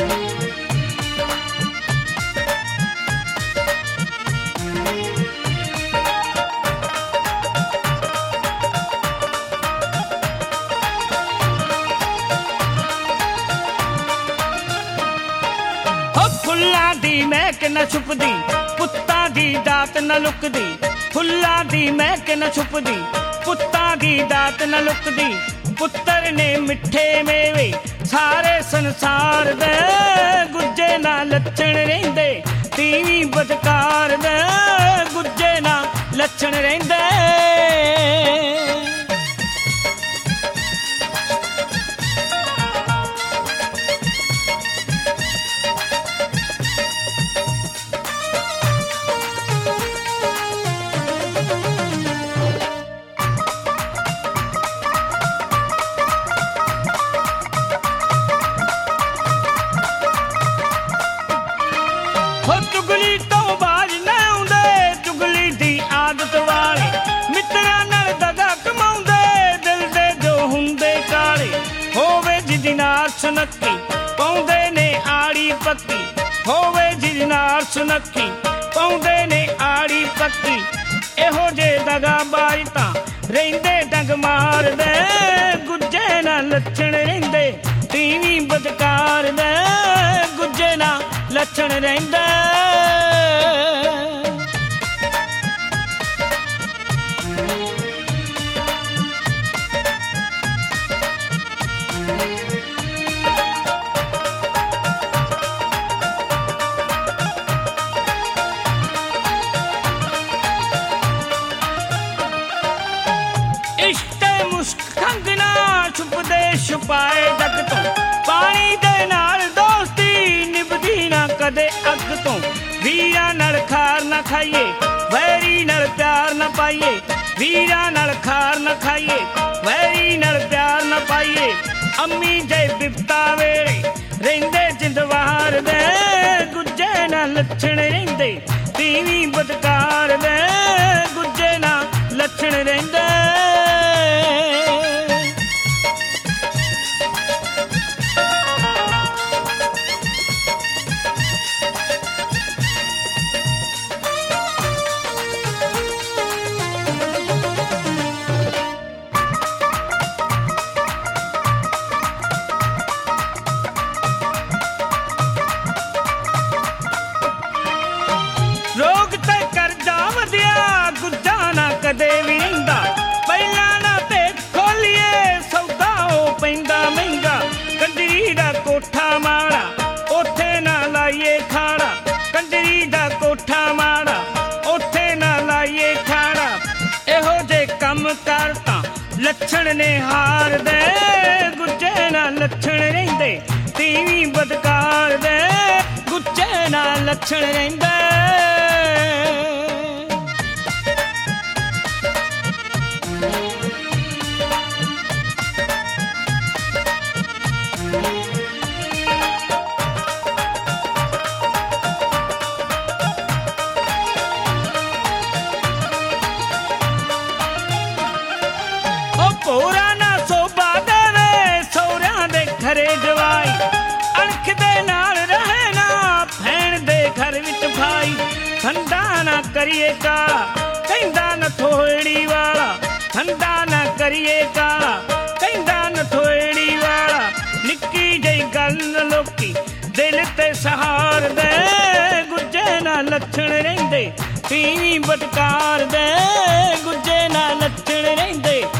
ਫੁੱਲਾਂ ਦੀ ਮਹਿਕ ਨਾ ਛੁਪਦੀ, ਪੁੱਤਾਂ ਦੀ ਦਾਤ ਨਾ ਲੁਕਦੀ। ਫੁੱਲਾਂ ਦੀ ਮਹਿਕ ਨਾ ਛੁਪਦੀ, ਪੁੱਤਾਂ ਦੀ ਦਾਤ ਨਾ ਲੁਕਦੀ। ਪੁੱਤਰ ਨੇ ਮਿੱਠੇ ਮੇਵੇ ਸਾਰੇ ਸੰਸਾਰ ਦੇ, ਗੁੱਜੇ ਨਾ ਲੱਛਣ ਰਹਿੰਦੇ ਤੀਵੀਂ ਬਦਕਾਰ ਦੇ, ਗੁੱਜੇ ਨਾ ਲੱਛਣ ਰਹਿੰਦੇ। ਚੁਗਲੀ ਤੋਂ ਬਾਜ ਨਾ ਆਉਂਦੇ, ਚੁਗਲੀ ਦੀ ਆਦਤ ਵਾਲੇ ਮਿੱਤਰਾਂ ਨਾਲ ਦਗਾ ਕਮਾਉਂਦੇ, ਦਿਲ ਦੇ ਜੋ ਹੁੰਦੇ ਕਾਲੇ। ਹੋਵੇ ਜਿਹਦੀ ਨਾਲ ਸੁਨੱਖੀ ਪਾਉਂਦੇ ਨੇ ਆੜੀ ਪੱਕੀ, ਹੋਵੇ ਜਿਹਦੀ ਨਾਲ ਸੁਨੱਖੀ ਪਾਉਂਦੇ ਨੇ ਆੜੀ ਪੱਕੀ। ਇਹੋ ਜੇ ਦਗਾ ਬਾਜ ਤਾਂ ਰਹਿੰਦੇ ਡੰਗ ਮਾਰਦੇ, ਗੁੱਜੇ ਨਾ ਲੱਛਣ ਰਹਿੰਦੇ ਤੀਵੀਂ ਬਦਕਾਰ ਦੇ, ਗੁੱਜੇ ਨਾ ਲੱਛਣ ਰਹਿੰਦੇ। ਇਸ਼ਕ ਮੁਸ਼ਕ ਖੰਗਣਾ ਛੁਪਦੇ ਛੁਪਾਏ ਜੱਗ ਤੋਂ, ਪਾਣੀ ਦੇ ਨਾਲ ਦੋਸਤੀ ਨਿਭਦੀ ਨਾ ਕਦੇ ਅੱਗ ਤੋਂ। ਵੀਰਾਂ ਨਾਲ ਖਾਰ ਨਾ ਖਾਈਏ, ਵੈਰੀ ਨਾਲ ਪਿਆਰ ਨਾ ਪਾਈਏ। ਵੀਰਾਂ ਨਾਲ ਖਾਰ ਨਾ ਖਾਈਏ, ਵੈਰੀ ਨਾਲ ਪਿਆਰ ਨਾ ਪਾਈਏ। ਅੰਮੀ ਜੇ ਬਿਪਤਾ ਵੇਲੇ ਰਹਿੰਦੇ ਜਿੰਦਵਾਰ ਦੇ, ਗੁੱਜੇ ਨਾ ਲੱਛਣ ਰਹਿੰਦੇ ਤੀਵੀਂ ਬਦਕਾਰ ਦੇ, ਗੁੱਜੇ ਨਾ ਲੱਛਣ ਰਹਿੰਦੇ। ਰੋਗ ਤੇ ਕਰਜ਼ਾ ਵਧਿਆ, ਗੁੱਜਾ ਨਾ ਕਦੇ ਵੀ ਰਹਿੰਦਾ। ਪਹਿਲਾਂ ਨਾ ਭੇਤ ਖੋਲੀਏ, ਸੌਦਾ ਉਹ ਪੈਂਦਾ ਮਹਿੰਗਾ। ਕੰਜਰੀ ਦਾ ਕੋਠਾ ਮਾੜਾ, ਉੱਥੇ ਨਾ ਲਾਈਏ ਖਾੜਾ। ਕੰਜਰੀ ਦਾ ਕੋਠਾ ਮਾੜਾ, ਉੱਥੇ ਨਾ ਲਾਈਏ ਖਾੜਾ। ਇਹੋ ਜੇ ਕੰਮ ਕਰ ਤਾਂ ਲੱਛਣ ਨੇ ਹਾਰ ਦੇ, ਗੁੱਜੇ ਨਾ ਲੱਛਣ ਰਹਿੰਦੇ ਤੀਵੀਂ ਬਦਕਾਰ ਦੇ, ਗੁੱਜੇ ਨਾ ਲੱਛਣ ਰਹਿੰਦੇ। ਭੋਰਾ ਨਾ ਸੋਭਾ ਦੇਵੇ ਸਹੁਰਿਆਂ ਦੇ ਘਰੇ ਜਵਾਈ, ਅਣਖ ਦੇ ਨਾਲ ਰਹੇ ਨਾ ਭੈਣ ਦੇ ਘਰ ਵਿੱਚ ਭਾਈ। ਠੰਡਾ ਨਾ ਕਰੀਏ ਕਾਲਾ, ਕਹਿੰਦਾ ਨਥੋੜੀ ਵਾਲਾ। ਠੰਡਾ ਨਾ ਕਰੀਏ ਕਾਲਾ, ਕਹਿੰਦਾ ਨਥੋੜੀ ਵਾਲਾ। ਨਿੱਕੀ ਜਿਹੀ ਗੱਲ ਲੋਕੀ ਦਿਲ ਤੇ ਸਹਾਰ ਦੇ, ਗੁੱਜੇ ਨਾ ਲੱਛਣ ਰਹਿੰਦੇ ਤੀਵੀਂ ਬਦਕਾਰ ਦੇ, ਗੁੱਜੇ ਨਾ ਲੱਛਣ ਰਹਿੰਦੇ